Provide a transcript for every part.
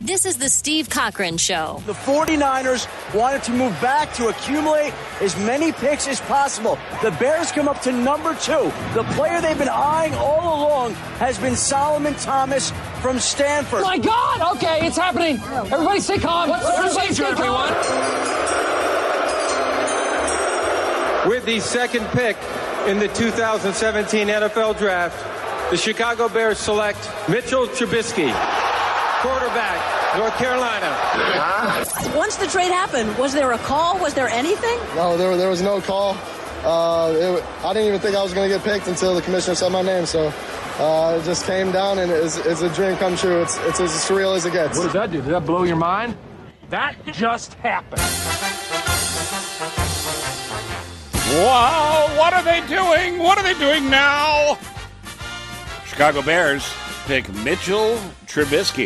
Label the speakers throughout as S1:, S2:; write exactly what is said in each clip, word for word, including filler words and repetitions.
S1: This is the Steve Cochran Show.
S2: The 49ers wanted to move back to accumulate as many picks as possible. The Bears come up to number two. The player they've been eyeing all along has been Solomon Thomas from Stanford.
S3: My God! Okay, it's happening. Everybody stay calm. What's the procedure, everyone?
S4: With the second pick in the two thousand seventeen N F L Draft, the Chicago Bears select Mitchell Trubisky, quarterback, North Carolina.
S5: Huh? Once the trade happened, was there a call? Was there anything?
S6: No, there, there was no call. Uh, it, I didn't even think I was going to get picked until the commissioner said my name. So uh, it just came down, and it's, it's a dream come true. It's, it's as surreal as it gets.
S3: What does that do? Did that blow your mind? That just happened.
S7: Wow, what are they doing? What are they doing now? Chicago Bears pick Mitchell Trubisky.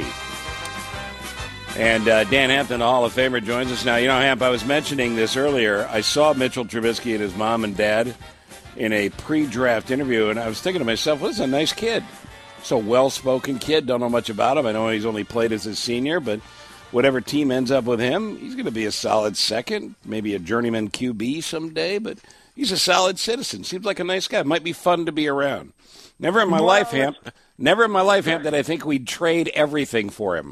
S7: And uh, Dan Hampton, the Hall of Famer, joins us now. You know, Hamp, I was mentioning this earlier. I saw Mitchell Trubisky and his mom and dad in a pre-draft interview, and I was thinking to myself, well, this is a nice kid. So well-spoken kid. Don't know much about him. I know he's only played as a senior, but whatever team ends up with him, he's going to be a solid second, maybe a journeyman Q B someday, but he's a solid citizen. Seems like a nice guy. Might be fun to be around. Never in my well, life, Hamp, never in my life, Hamp, that I think we'd trade everything for him.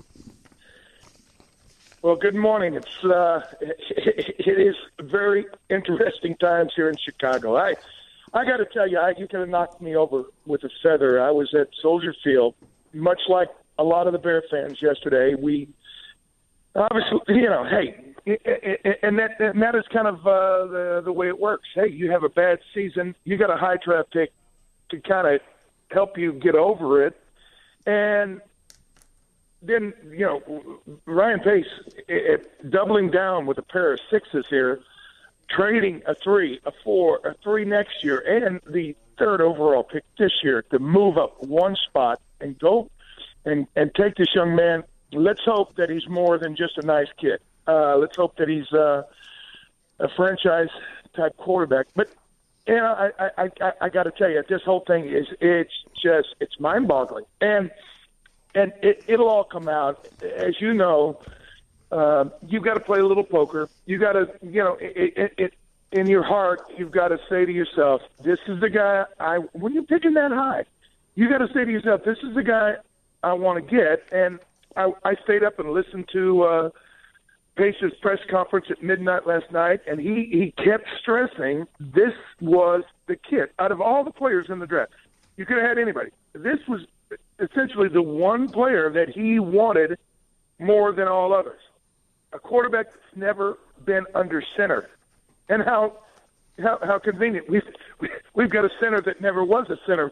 S8: Well, good morning. It's uh, it, it is very interesting times here in Chicago. I I got to tell you, I, you could have knocked me over with a feather. I was at Soldier Field, much like a lot of the Bear fans yesterday. We obviously, you know, hey, and that and that is kind of uh, the the way it works. Hey, you have a bad season, you got a high draft pick to kind of help you get over it, and then, you know, Ryan Pace it, it, doubling down with a pair of sixes here, trading a three, a four, a three next year, and the third overall pick this year to move up one spot and go and, and take this young man. Let's hope that he's more than just a nice kid. Uh, let's hope that he's uh, a franchise-type quarterback. But, you know, I, I, I, I got to tell you, this whole thing is it's just it's mind-boggling. And And it, it'll all come out. As you know, uh, you've got to play a little poker. You got to, you know, it, it, it, in your heart, you've got to say to yourself, this is the guy I, when you're picking that high, you got to say to yourself, this is the guy I want to get. And I, I stayed up and listened to uh, Pace's press conference at midnight last night, and he, he kept stressing this was the kid. Out of all the players in the draft, you could have had anybody. This was essentially the one player that he wanted more than all others. A quarterback that's never been under center. And how how, how convenient. We've, we've got a center that never was a center.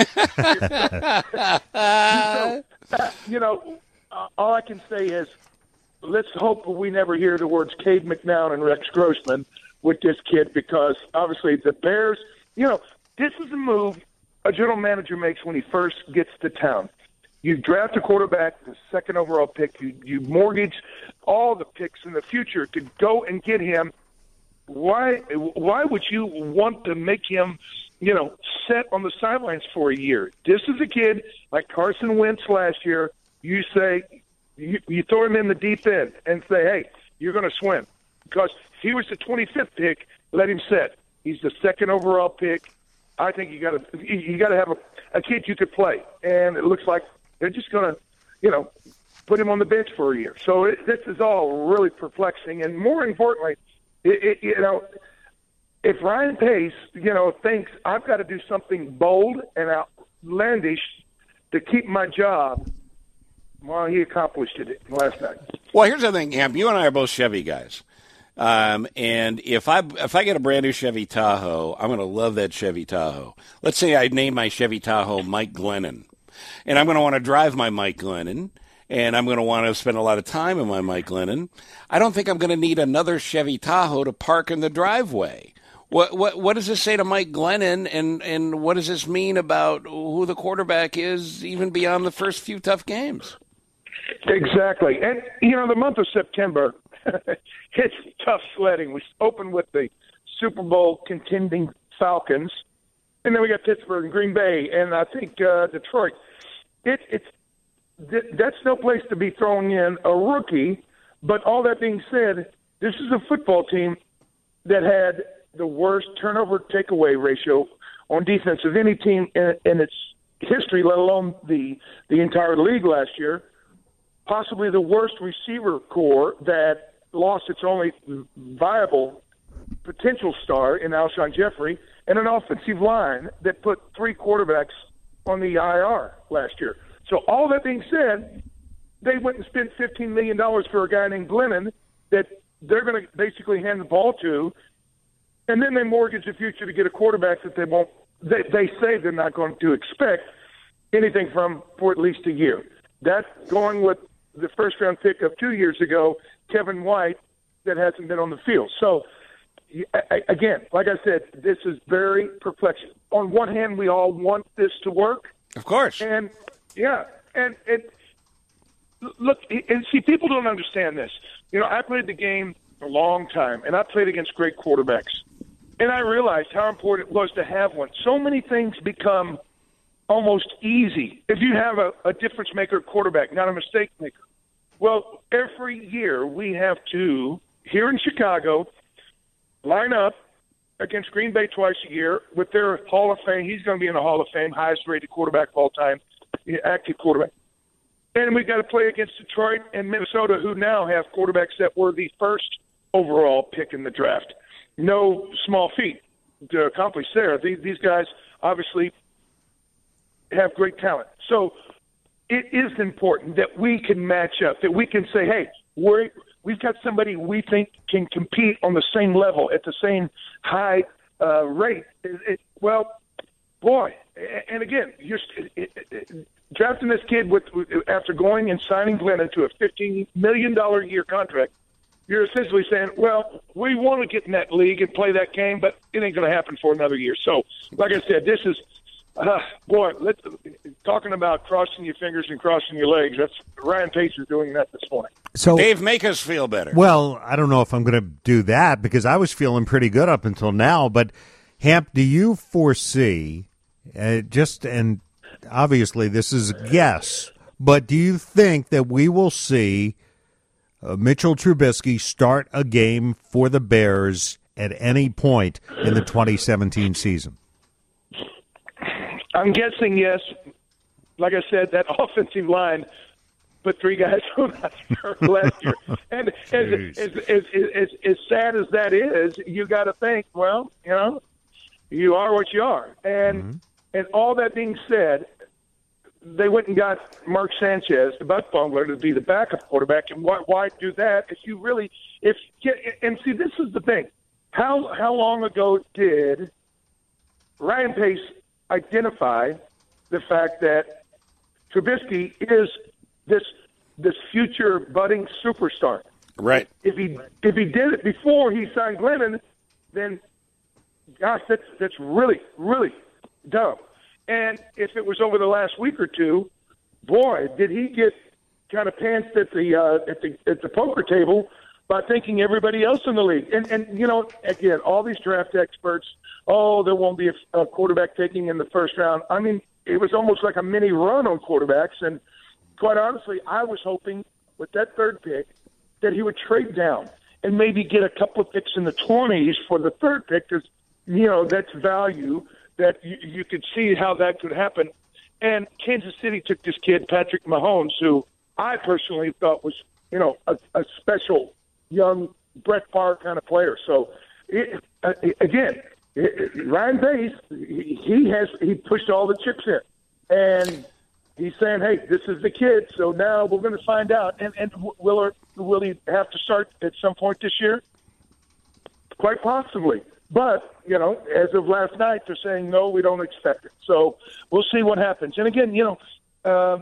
S8: so, uh, you know, uh, all I can say is let's hope we never hear the words Cade McNown and Rex Grossman with this kid, because obviously the Bears, you know, this is a move a general manager makes when he first gets to town. You draft a quarterback, the second overall pick. You, you mortgage all the picks in the future to go and get him. Why Why would you want to make him, you know, set on the sidelines for a year? This is a kid like Carson Wentz last year. You say, you, you throw him in the deep end and say, hey, you're going to swim. Because he was the twenty-fifth pick, let him sit. He's the second overall pick. I think you got to you got to have a, a kid you could play, and it looks like they're just going to, you know, put him on the bench for a year. So it, this is all really perplexing, and more importantly, it, it, you know, if Ryan Pace, you know, thinks I've got to do something bold and outlandish to keep my job, well, he accomplished it last night.
S7: Well, here's the thing, Hamp. You and I are both Chevy guys. Um, and if I if I get a brand new Chevy Tahoe, I'm going to love that Chevy Tahoe. Let's say I name my Chevy Tahoe Mike Glennon, and I'm going to want to drive my Mike Glennon, and I'm going to want to spend a lot of time in my Mike Glennon. I don't think I'm going to need another Chevy Tahoe to park in the driveway. What what what does this say to Mike Glennon, and, and what does this mean about who the quarterback is, even beyond the first few tough games?
S8: Exactly, and you know the month of September. It's tough sledding. We open with the Super Bowl contending Falcons, and then we got Pittsburgh and Green Bay, and I think uh, Detroit. It, it's th- that's no place to be throwing in a rookie. But all that being said, this is a football team that had the worst turnover takeaway ratio on defense of any team in, in its history, let alone the the entire league last year. Possibly the worst receiver core that lost its only viable potential star in Alshon Jeffrey, and an offensive line that put three quarterbacks on the I R last year. So all that being said, they went and spent fifteen million dollars for a guy named Glennon that they're going to basically hand the ball to, and then they mortgage the future to get a quarterback that they won't. They, they say they're not going to expect anything from for at least a year. That's going with the first round pick of two years ago, Kevin White, that hasn't been on the field. So again, like I said, this is very perplexing. On one hand, we all want this to work,
S7: of course,
S8: and yeah, and it. Look, and see, people don't understand this. You know, I played the game a long time, and I played against great quarterbacks. And I realized how important it was to have one. So many things become almost easy if you have a, a difference-maker quarterback, not a mistake maker. Well, every year we have to, here in Chicago, line up against Green Bay twice a year with their Hall of Fame. He's going to be in the Hall of Fame, highest-rated quarterback of all time, active quarterback. And we've got to play against Detroit and Minnesota, who now have quarterbacks that were the first overall pick in the draft. No small feat to accomplish there. These, these guys obviously have great talent. So it is important that we can match up, that we can say, hey, we're, we've got somebody we think can compete on the same level at the same high uh, rate. It, it, well, boy, and again, you're it, it, drafting this kid with after going and signing Glennon to a fifteen million dollars a year contract, you're essentially saying, well, we want to get in that league and play that game, but it ain't going to happen for another year. So, like I said, this is, uh, boy, let's, talking about crossing your fingers and crossing your legs, that's Ryan Pace is doing that this morning.
S7: So, Dave, make us feel better.
S9: Well, I don't know if I'm going to do that because I was feeling pretty good up until now, but Hamp, do you foresee, uh, just, and obviously this is a guess, but do you think that we will see uh, Mitchell Trubisky start a game for the Bears at any point in the twenty seventeen season?
S8: I'm guessing yes. Like I said, that offensive line put three guys on that last year. And as, as, as, as, as sad as that is, you got to think, well, you know, you are what you are. And mm-hmm. and all that being said, they went and got Mark Sanchez, the butt bungler, to be the backup quarterback. And why, why do that if you really – if and see, this is the thing. How how long ago did Ryan Pace identify the fact that Trubisky is this this future budding superstar?
S7: Right.
S8: If he if he did it before he signed Glennon, then gosh, that's that's really really dumb. And if it was over the last week or two, boy, did he get kind of pantsed at the uh, at the at the poker table by thinking everybody else in the league. And and you know, again, all these draft experts, oh, there won't be a, a quarterback taking in the first round. I mean, it was almost like a mini run on quarterbacks. And quite honestly, I was hoping with that third pick that he would trade down and maybe get a couple of picks in the twenties for the third pick because, you know, that's value that you, you could see how that could happen. And Kansas City took this kid, Patrick Mahomes, who I personally thought was, you know, a, a special young Brett Favre kind of player. So, it, uh, again, it, Ryan Pace, he, he has he pushed all the chips in. And he's saying, hey, this is the kid, so now we're going to find out. And, and will, will he have to start at some point this year? Quite possibly. But, you know, as of last night, they're saying, no, we don't expect it. So we'll see what happens. And, again, you know, uh,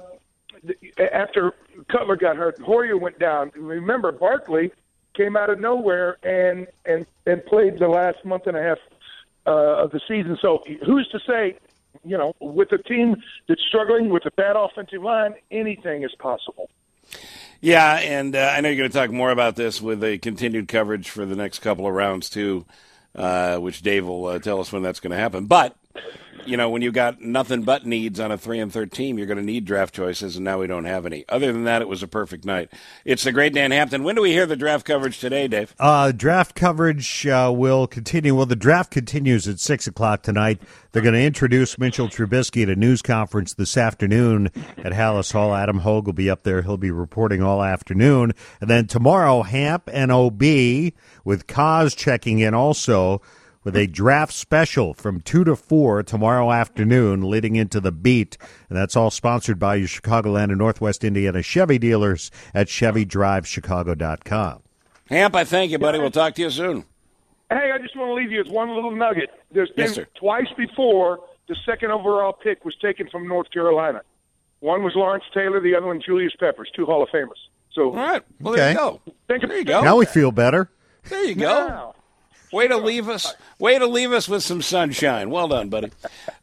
S8: after Cutler got hurt, Hoyer went down. Remember, Barkley came out of nowhere and, and, and played the last month and a half uh, of the season. So who's to say, you know, with a team that's struggling with a bad offensive line, anything is possible.
S7: Yeah, and uh, I know you're going to talk more about this with a continued coverage for the next couple of rounds, too. Uh, which Dave will uh, tell us when that's going to happen. But you know, when you got nothing but needs on a three and third team, you're going to need draft choices, and now we don't have any. Other than that, it was a perfect night. It's the great Dan Hampton. When do we hear the draft coverage today, Dave?
S9: Uh, draft coverage uh, will continue. Well, the draft continues at six o'clock tonight. They're going to introduce Mitchell Trubisky at a news conference this afternoon at Hallis Hall. Adam Hogue will be up there. He'll be reporting all afternoon. And then tomorrow, Hamp and O B with Kaz checking in also, with a draft special from two to four tomorrow afternoon leading into the beat. And that's all sponsored by your Chicagoland and Northwest Indiana Chevy dealers at Chevy Drive Chicago dot com.
S7: Hamp, I thank you, buddy. We'll talk to you soon.
S8: Hey, I just want to leave you with one little nugget. There's been
S7: Yes, sir.
S8: twice before the second overall pick was taken from North Carolina. One was Lawrence Taylor, the other one Julius Peppers, two Hall of Famers. So,
S7: All right. Well,
S9: Okay.
S7: there you go.
S8: Think
S7: There you
S8: of-
S7: go.
S9: Now we feel better.
S7: There you go.
S8: Now,
S7: Way to leave us. Way to leave us with some sunshine. Well done, buddy.